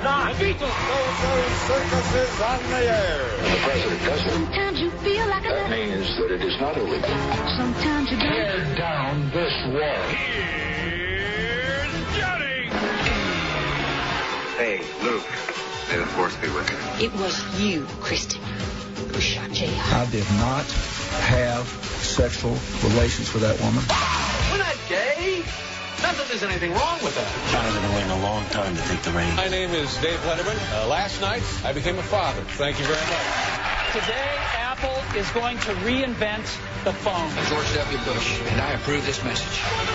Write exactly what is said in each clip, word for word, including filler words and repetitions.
not. The Beatles. Those circuses on the air. The president does it. Sometimes you feel like a... That means that it is not illegal. Sometimes you don't. Tear down this wall. Here's Johnny. Hey, Luke. May the force be with you. It was you, Kristen, who shot J R. I did not have sexual relations with that woman. We're not gay. Not that there's anything wrong with that. Johnny's been waiting a long time to take the reins. My name is Dave Letterman. Uh, last night, I became a father. Thank you very much. Today, Apple is going to reinvent the phone. George W. Bush, and I approve this message.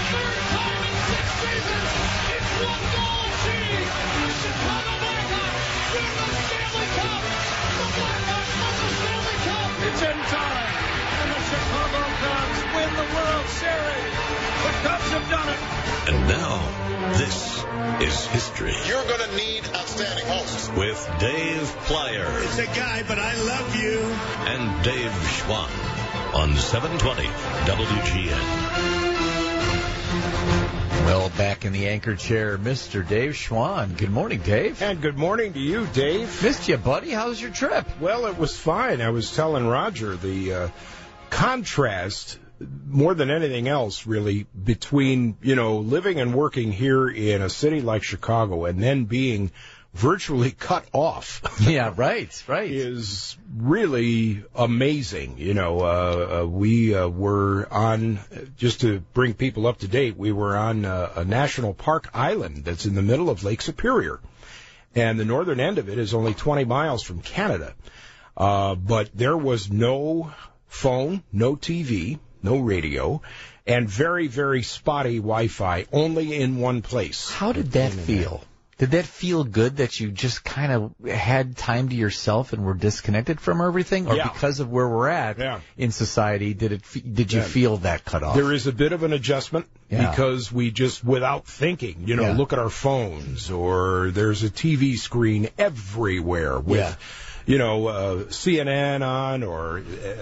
It's in time. And the Chicago Cubs win the World Series. The Cubs have done it. And now, this is history. You're going to need outstanding hosts. With Dave Plyer. It's a guy, but I love you. And Dave Schwann on seven twenty W G N. Well, back in the anchor chair, Mister Dave Schwann. Good morning, Dave. And good morning to you, Dave. Missed you, buddy. How was your trip? Well, it was fine. I was telling Roger the uh, contrast, more than anything else, really, between, you know, living and working here in a city like Chicago and then being virtually cut off. Yeah, right, right. Is really amazing. You know, uh, uh, we uh, were on, just to bring people up to date, we were on uh, a national park island that's in the middle of Lake Superior. And the northern end of it is only twenty miles from Canada. Uh, but there was no phone, no T V, no radio, and very, very spotty Wi-Fi, only in one place. How did that feel? Did that feel good that you just kind of had time to yourself and were disconnected from everything? Or yeah. because of where we're at yeah. in society, did it? Did you yeah. feel that cut off? There is a bit of an adjustment yeah. because we just, without thinking, you know, yeah. look at our phones, or there's a T V screen everywhere with, yeah. you know, uh, C N N on, or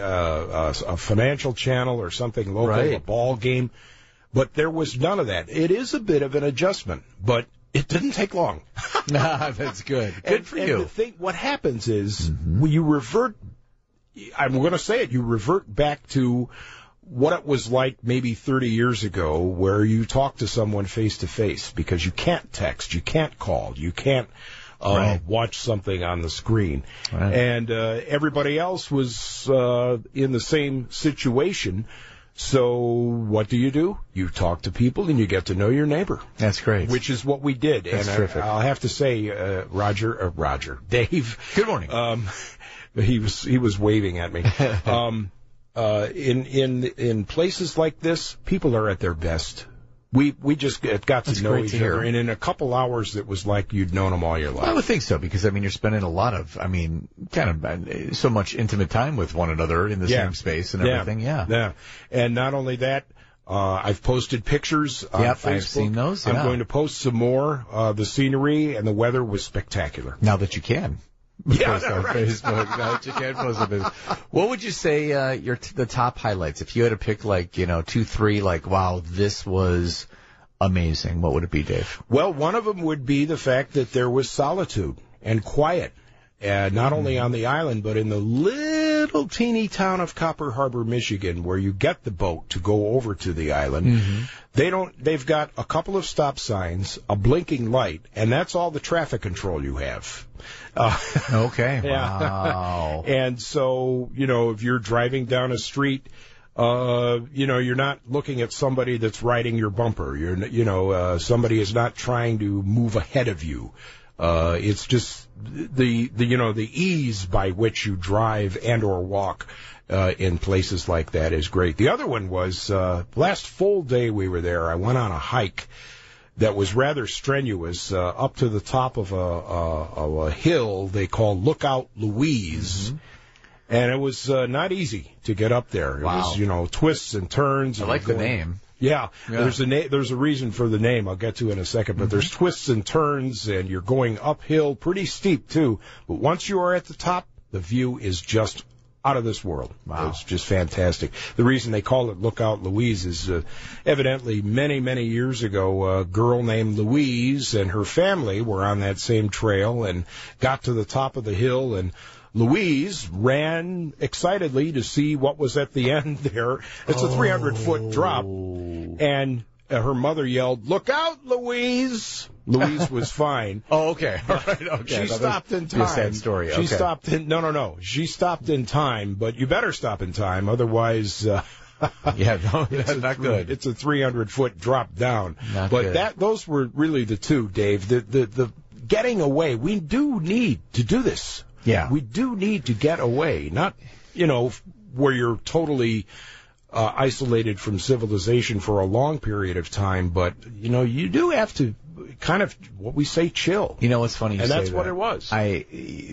uh, a, a financial channel or something local, right. a ball game. But there was none of that. It is a bit of an adjustment, but it didn't take long. That's good. Good and, for and you. The thing, what happens is, mm-hmm. when you revert, I'm going to say it, you revert back to what it was like maybe thirty years ago, where you talk to someone face to face, because you can't text, you can't call, you can't uh, right. watch something on the screen. Right. And uh, everybody else was uh, in the same situation. So what do you do? You talk to people and you get to know your neighbor. That's great. Which is what we did. That's and terrific. I, I'll have to say, uh, Roger, uh, Roger, Dave. Good morning. Um, he was he was waving at me. um, uh, in in in places like this, people are at their best. We we just got to That's know great each to other, hear. and in a couple hours, it was like you'd known them all your life. I would think so, because, I mean, you're spending a lot of, I mean, kind of uh, so much intimate time with one another in the yeah. same space and yeah. everything, yeah. Yeah. And not only that, uh, I've posted pictures on yep, Facebook. I've seen those, yeah. I'm going to post some more. Uh, the scenery and the weather was spectacular. Now that you can. Yeah, post on right. Facebook. Now that you can post on Facebook. What would you say uh, your t- the top highlights? If you had to pick, like, you know, two, three, like, wow, this was amazing, what would it be, Dave? Well, one of them would be the fact that there was solitude and quiet, uh, not only on the island, but in the little teeny town of Copper Harbor, Michigan, where you get the boat to go over to the island. Mm-hmm. They don't. They've got a couple of stop signs, a blinking light, and that's all the traffic control you have. Uh, okay. Yeah. Wow. And so, you know, if you're driving down a street, Uh, you know, you're not looking at somebody that's riding your bumper. You're, you know, uh, somebody is not trying to move ahead of you. Uh, it's just the, the, you know, the ease by which you drive and or walk, uh, in places like that is great. The other one was, uh, last full day we were there, I went on a hike that was rather strenuous, uh, up to the top of a, a, of a hill they call Lookout Louise. Mm-hmm. And it was uh, not easy to get up there. It wow. was, you know, twists and turns. I and like going, the name. Yeah, yeah. there's a na- there's a reason for the name I'll get to in a second. But mm-hmm. there's twists and turns, and you're going uphill, pretty steep too. But once you are at the top, the view is just out of this world. Wow. It's just fantastic. The reason they call it Lookout Louise is uh, evidently many, many years ago, a girl named Louise and her family were on that same trail and got to the top of the hill, and Louise ran excitedly to see what was at the end there. It's a three hundred foot drop, and uh, her mother yelled, "Look out, Louise!" Louise was fine. Oh, okay. All right. Okay. She stopped in time. A sad story. She okay. stopped in. No, no, no. She stopped in time, but you better stop in time, otherwise. Uh, yeah, no, that's it's not a, good. It's a three hundred foot drop down. Not but good. that those were really the two, Dave. The the the getting away. We do need to do this. Yeah. We do need to get away. Not, you know, where you're totally uh, isolated from civilization for a long period of time, but you know, you do have to kind of what we say chill. You know what's funny? You and say that's that. what it was. I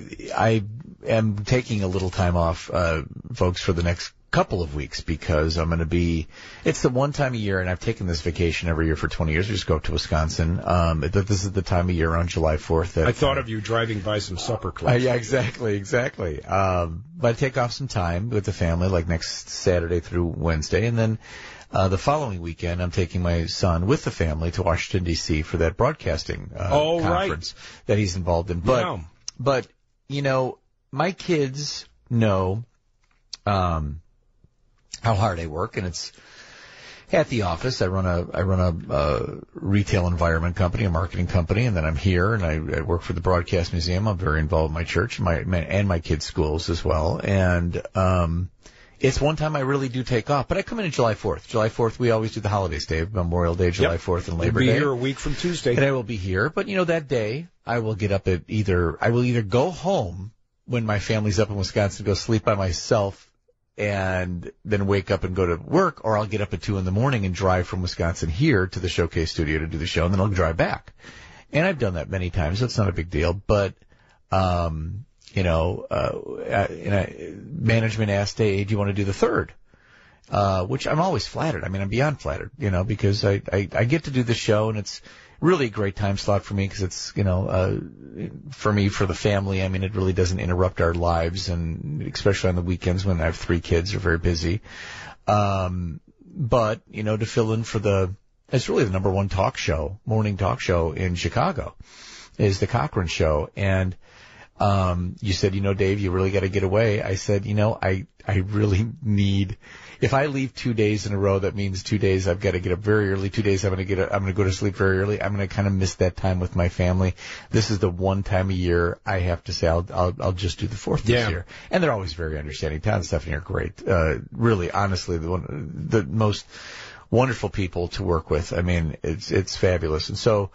I am taking a little time off, uh, folks, for the next couple of weeks because I'm going to be. It's the one time a year, and I've taken this vacation every year for twenty years. I just go up to Wisconsin. Um, this is the time of year on July fourth. That, I thought of you driving by some supper clubs. Uh, yeah, exactly, exactly. Um, but I take off some time with the family, like next Saturday through Wednesday, and then. Uh, the following weekend, I'm taking my son with the family to Washington, D C for that broadcasting uh, oh, conference right. that he's involved in. But, yeah. but you know, my kids know um, how hard I work, and it's at the office. I run a I run a uh, retail environment company, a marketing company, and then I'm here, and I, I work for the Broadcast Museum. I'm very involved in my church, my, my and my kids' schools as well, and um it's one time I really do take off, but I come in on July fourth. July fourth, we always do the holidays, Dave. Memorial Day, July yep. fourth, and Labor You'll be Day. here a week from Tuesday. And I will be here. But, you know, that day, I will get up at either, I will either go home when my family's up in Wisconsin, go sleep by myself, and then wake up and go to work, or I'll get up at two in the morning and drive from Wisconsin here to the Showcase studio to do the show, and then I'll drive back. And I've done that many times, so it's not a big deal. But, um, you know, uh, and I, management asked, hey, do you want to do the third? Uh, which I'm always flattered. I mean, I'm beyond flattered, you know, because I, I, I get to do the show, and it's really a great time slot for me because it's, you know, uh, for me, for the family. I mean, it really doesn't interrupt our lives, and especially on the weekends when I have three kids who are very busy. Um, but, you know, to fill in for the, it's really the number one talk show, morning talk show in Chicago is the Cochran Show. And, um, you said, you know, Dave, you really got to get away. I said, you know, I, I really need, if I leave two days in a row, that means two days I've got to get up very early. Two days I'm going to get, I'm going to go to sleep very early. I'm going to kind of miss that time with my family. This is the one time a year I have to say I'll, I'll, I'll just do the fourth this yeah. year. And they're always very understanding. Todd and Stephanie are great. Uh, really, honestly, the one, the most wonderful people to work with. I mean, it's, it's fabulous. And so,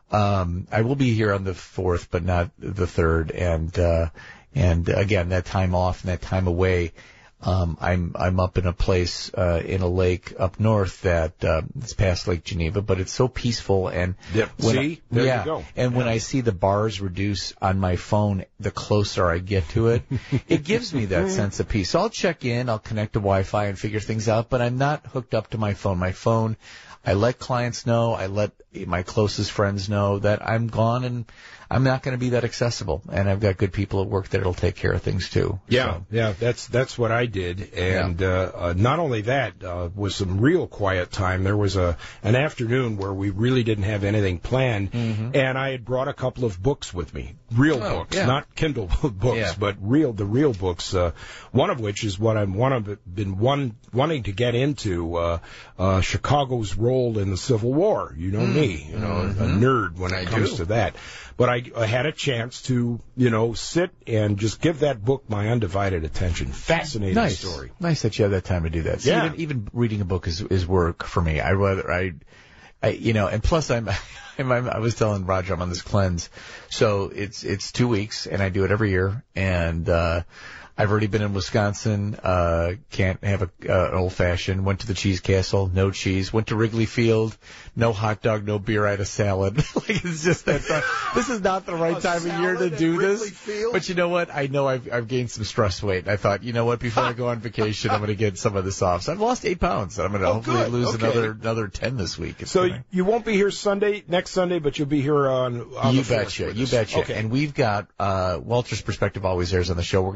um, I will be here on the fourth, but not the third. And, uh, and again, that time off and that time away, Um, I'm I'm up in a place uh, in a lake up north that uh, it's past Lake Geneva, but it's so peaceful. And yep. when see, I, there yeah, you go. And yeah. when I see the bars reduce on my phone, the closer I get to it, it gives me that sense of peace. So I'll check in, I'll connect to Wi-Fi and figure things out, but I'm not hooked up to my phone. My phone, I let clients know, I let my closest friends know that I'm gone and I'm not going to be that accessible, and I've got good people at work that'll take care of things too. Yeah, so. yeah, that's that's what I did, and yeah. uh, uh, not only that, uh, was some real quiet time. There was a an afternoon where we really didn't have anything planned, mm-hmm. and I had brought a couple of books with me, real oh, books, yeah. not Kindle books, yeah. but real the real books. Uh, one of which is what I'm one of been one wanting to get into, uh, uh, Chicago's role in the Civil War. You know mm. me, you know, mm-hmm. a nerd when it I comes do. to that. But I, I had a chance to, you know, sit and just give that book my undivided attention. Fascinating nice. story. Nice that you have that time to do that. See, yeah. even, even reading a book is, is work for me. I rather, I, I, you know, and plus I'm, I'm, I was telling Roger I'm on this cleanse. So it's, it's two weeks and I do it every year. And, uh, I've already been in Wisconsin, uh, can't have a, uh, an old fashioned, went to the Cheese Castle, no cheese, went to Wrigley Field, no hot dog, no beer, I had a salad. Like it's just that, uh, this is not the right a time of year to do this. Field? But you know what? I know I've, I've gained some stress weight. And I thought, you know what? Before I go on vacation, I'm going to get some of this off. So I've lost eight pounds. And I'm going to oh, hopefully good. lose okay. another, another ten this week. It's so gonna... you won't be here Sunday, next Sunday, but you'll be here on, on you the betcha. You us. betcha. Okay. And we've got, uh, Walter's Perspective always airs on the show. We're going to have Walter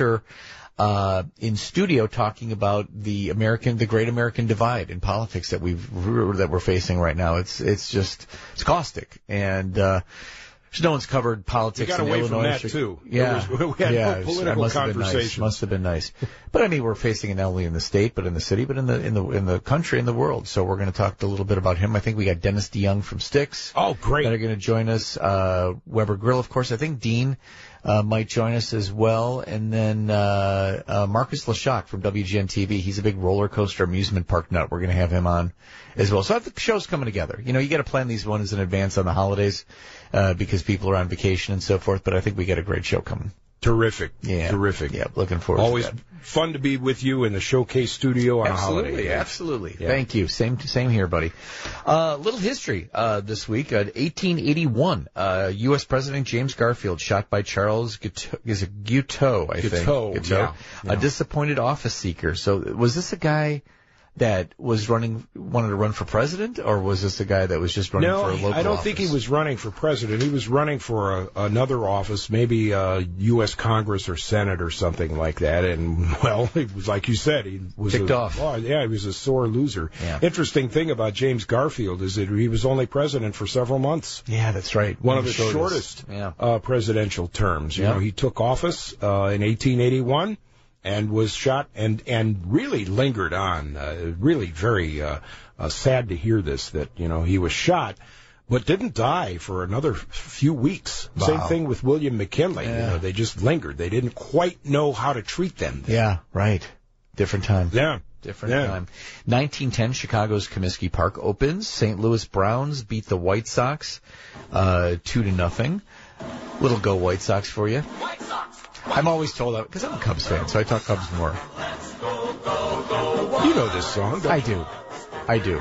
Hunter uh, in studio talking about the American, the great American divide in politics that we've that we're facing right now. It's it's just it's caustic, and uh, no one's covered politics we got in away Illinois. From that too. Yeah, was, we had yeah, no political must conversation. Have been nice. Must have been nice. But I mean, we're facing it not only in the state, but in the city, but in the in the in the country, in the world. So we're going to talk a little bit about him. I think we got Dennis DeYoung from Styx. Oh, great! That are going to join us. Uh, Weber Grill, of course. I think Dean uh, might join us as well, and then uh, uh, Marcus Leshock from W G N T V. He's a big roller coaster amusement park nut. We're going to have him on as well. So I think the show's coming together. You know, you got to plan these ones in advance on the holidays uh, because people are on vacation and so forth. But I think we got a great show coming. Terrific. Yeah. Terrific. Yeah, looking forward Always to that. Fun to be with you in the Showcase studio on absolutely, a holiday. Absolutely. Yeah. Thank you. Same same here, buddy. Uh, little history uh, this week. Uh, eighteen eighty-one, uh, U S President James Garfield shot by Charles Guiteau, is it Guiteau, I think. Guiteau, Guiteau. Yeah, yeah. A disappointed office seeker. So was this a guy that was running, wanted to run for president, or was this a guy that was just running no, for a local office? I don't think he was running for president. He was running for a, another office, maybe uh, U S Congress or Senate or something like that. And, well, it was like you said, he was kicked a, off. Oh, yeah, he was a sore loser. Yeah. Interesting thing about James Garfield is that he was only president for several months. Yeah, that's right. One, One of the his shortest, shortest yeah. uh, presidential terms. You yeah. know, he took office uh, in eighteen eighty-one. And was shot and, and really lingered on. Uh, really very uh, uh, sad to hear this, that, you know, he was shot, but didn't die for another few weeks. Wow. Same thing with William McKinley. Yeah. You know, they just lingered. They didn't quite know how to treat them. Yeah, right. Different time. Yeah. Different yeah. time. nineteen ten, Chicago's Comiskey Park opens. Saint Louis Browns beat the White Sox uh, two to nothing. Little go White Sox for you. White Sox. I'm always told that because I'm a Cubs fan, so I talk Cubs more. You know this song, don't I do. I do.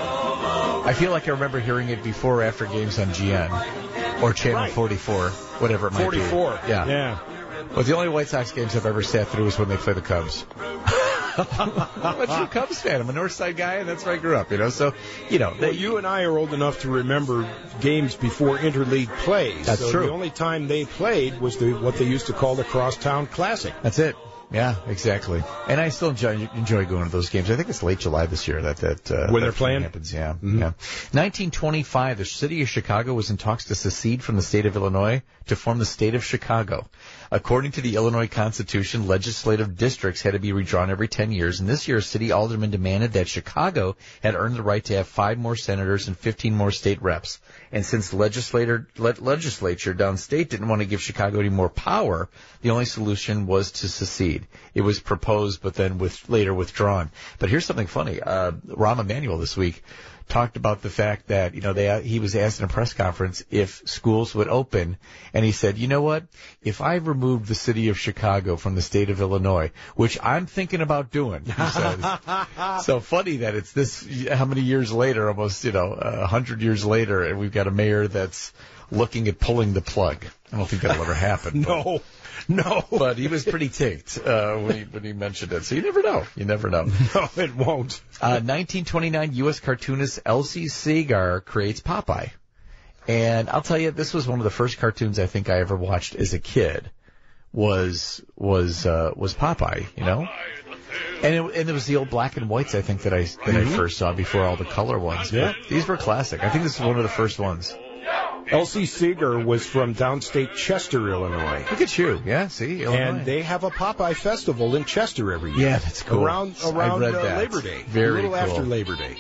I feel like I remember hearing it before or after games on G N or Channel right. forty-four, whatever it might forty-four. be. Yeah. Yeah. Well, the only White Sox games I've ever sat through is when they play the Cubs. I'm a true Cubs fan. I'm a North Side guy, and that's where I grew up, you know. So, you know. They, well, you and I are old enough to remember games before interleague plays. That's so true. The only time they played was the, what they used to call the Crosstown Classic. That's it. Yeah, exactly. And I still enjoy enjoy going to those games. I think it's late July this year that that uh, when that they're playing happens. Yeah, mm-hmm. yeah. nineteen twenty-five, the city of Chicago was in talks to secede from the state of Illinois to form the state of Chicago. According to the Illinois Constitution, legislative districts had to be redrawn every ten years, and this year a city alderman demanded that Chicago had earned the right to have five more senators and fifteen more state reps. And since the legislator, le- legislature downstate didn't want to give Chicago any more power, the only solution was to secede. It was proposed, but then with, later withdrawn. But here's something funny. Uh, Rahm Emanuel this week talked about the fact that, you know, they, he was asked in a press conference if schools would open, and he said, you know what, if I removed the city of Chicago from the state of Illinois, which I'm thinking about doing, he says. So funny that it's this, how many years later, almost, you know, a hundred years later, and we've got a mayor that's looking at pulling the plug. I don't think that'll ever happen. No. No. But he was pretty ticked uh, when, he, when he mentioned it. So you never know. You never know. No, it won't. Uh, nineteen twenty-nine, U S cartoonist Elsie Segar creates Popeye. And I'll tell you, this was one of the first cartoons I think I ever watched as a kid. Was was uh, was Popeye, you know? And it, and it was the old black and whites, I think, that I that mm-hmm. I first saw before all the color ones. Yeah. But these were classic. I think this is one of the first ones. Elsie Segar was from downstate Chester, Illinois. Look at you. Yeah, see? Illinois. And they have a Popeye festival in Chester every year. Yeah, that's cool. Around, around read uh, that. Labor Day. Very a little cool. after Labor Day.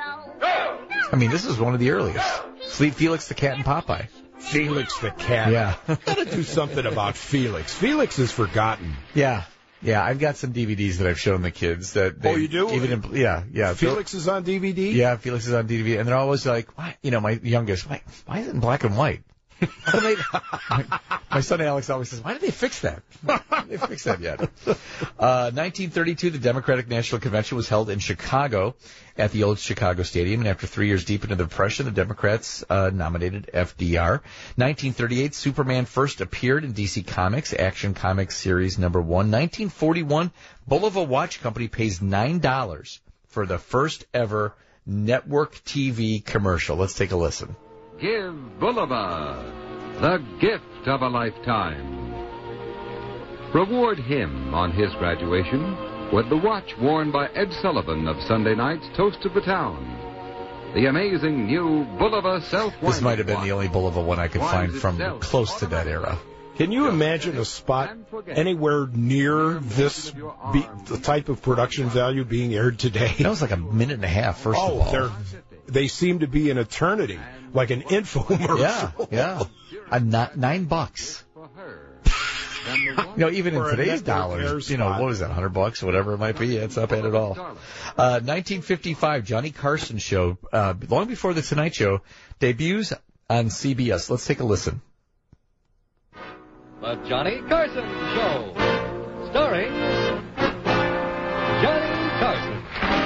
I mean, this is one of the earliest. Fleet Felix the Cat and Popeye. Felix the Cat. Yeah. Gotta do something about Felix. Felix is forgotten. Yeah. Yeah, I've got some D V Ds that I've shown the kids. That they, oh, you do? Even in, yeah, yeah. Felix is on D V D? Yeah, Felix is on D V D. And they're always like, why? You know, my youngest, why, why is it in black and white? How they, my, my son Alex always says, why did they fix that? Why did they fix that yet? Uh, nineteen thirty-two, the Democratic National Convention was held in Chicago at the old Chicago Stadium. And after three years deep into the Depression, the Democrats uh, nominated F D R. nineteen thirty-eight, Superman first appeared in D C Comics, Action Comics Series number one. nineteen forty-one, Bulova Watch Company pays nine dollars for the first ever network T V commercial. Let's take a listen. Give Bulova the gift of a lifetime. Reward him on his graduation with the watch worn by Ed Sullivan of Sunday night's Toast of the Town. The amazing new Bulova self-winding This might have been watch the only Bulova one I could find from close to that era. Can you imagine a spot anywhere near this be, the type of production value being aired today? That was like a minute and a half, first oh, of all. They're, they seem to be an eternity, like an infomercial. Yeah, yeah. A not, nine bucks. You know, even in today's dollars, you know, what was that, one hundred bucks, whatever it might be, it's not bad at all. Uh, nineteen fifty-five, Johnny Carson show, uh, long before The Tonight Show, debuts on C B S. Let's take a listen. The Johnny Carson Show, starring Johnny Carson.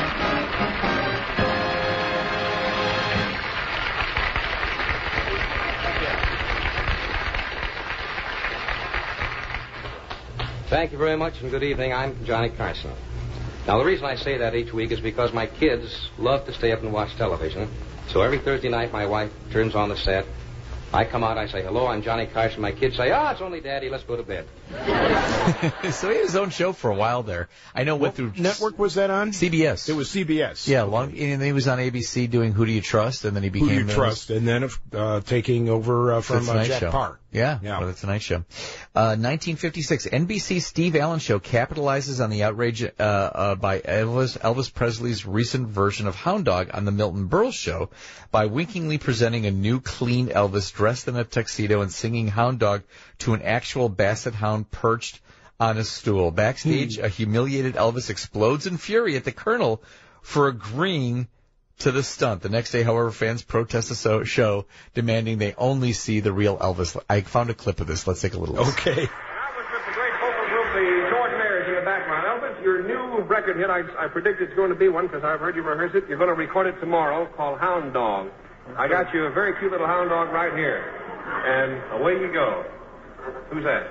Thank you very much, and good evening. I'm Johnny Carson. Now, the reason I say that each week is because my kids love to stay up and watch television. So every Thursday night, my wife turns on the set. I come out, I say, hello, I'm Johnny Carson. My kids say, ah, oh, it's only Daddy, let's go to bed. So he had his own show for a while there. I know what through network was that on? C B S. It was C B S. Yeah, long, and he was on A B C doing Who Do You Trust, and then he became Who Do You Trust, and then uh, taking over uh, from uh, Jack Show. Parr. Yeah, yeah. for The Tonight Show. Uh, nineteen fifty-six, N B C Steve Allen Show capitalizes on the outrage uh, uh, by Elvis, Elvis Presley's recent version of Hound Dog on the Milton Berle Show by winkingly presenting a new, clean Elvis dressed in a tuxedo and singing Hound Dog to an actual basset hound perched on a stool. Backstage, hmm. a humiliated Elvis explodes in fury at the Colonel for agreeing to the stunt. The next day, however, fans protest the so- show, demanding they only see the real Elvis. I found a clip of this. Let's take a little listen. Okay. Elvis with the great vocal group, the Jordanaires in the background. Elvis, your new record hit, I, I predict it's going to be one because I've heard you rehearse it. You're going to record it tomorrow, called Hound Dog. I got you a very cute little hound dog right here. And away you go. Who's that?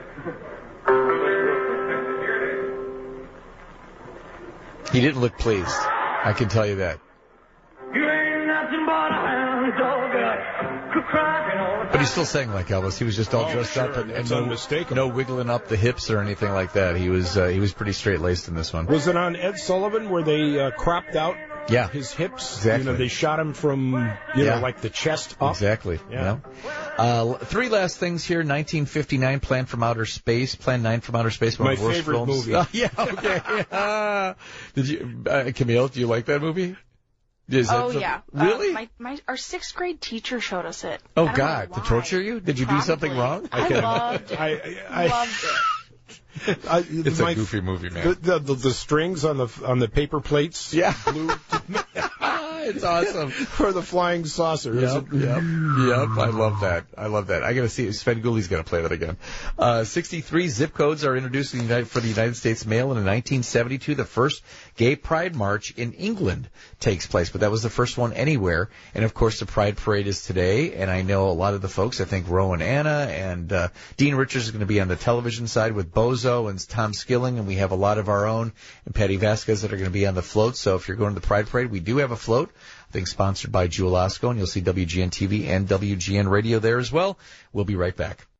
He didn't look pleased. I can tell you that. You ain't nothing but a hound dog, uh, crying all the time. But he still sang like Elvis. He was just all oh, dressed sure. up and, and That's no, unmistakable. no wiggling up the hips or anything like that. He was uh, he was pretty straight laced in this one. Was it on Ed Sullivan where they uh, cropped out yeah. his hips? Exactly. You know, they shot him from you yeah. know like the chest up. Exactly. Yeah. yeah. Uh, three last things here. nineteen fifty-nine, Plan from Outer Space. Plan nine from Outer Space. My one of the worst favorite films. movie. Oh, yeah. Okay. uh, did you, uh, Camille? Do you like that movie? Is oh, that yeah. Really? Uh, my, my, our sixth grade teacher showed us it. Oh, God. To torture you? Did you Probably. do something wrong? I, I loved it. I, I, loved it. I, it's my, a goofy movie, man. The, the, the, the strings on the on the paper plates. Yeah. Blue. It's awesome. For the flying saucer. Yep, yep, yep. I love that. I love that. I got to see. Sven Gulli's got to play that again. Uh, sixty-three zip codes are introduced in the United, for the United States mail, and in nineteen seventy-two, the first Gay Pride March in England takes place. But that was the first one anywhere. And of course, the Pride Parade is today. And I know a lot of the folks. I think Rowan Anna and uh, Dean Richards is going to be on the television side with Bozo and Tom Skilling, and we have a lot of our own and Patty Vasquez that are going to be on the float. So if you're going to the Pride Parade, we do have a float. I think sponsored by Jewel Osco, and you'll see W G N T V and W G N Radio there as well. We'll be right back.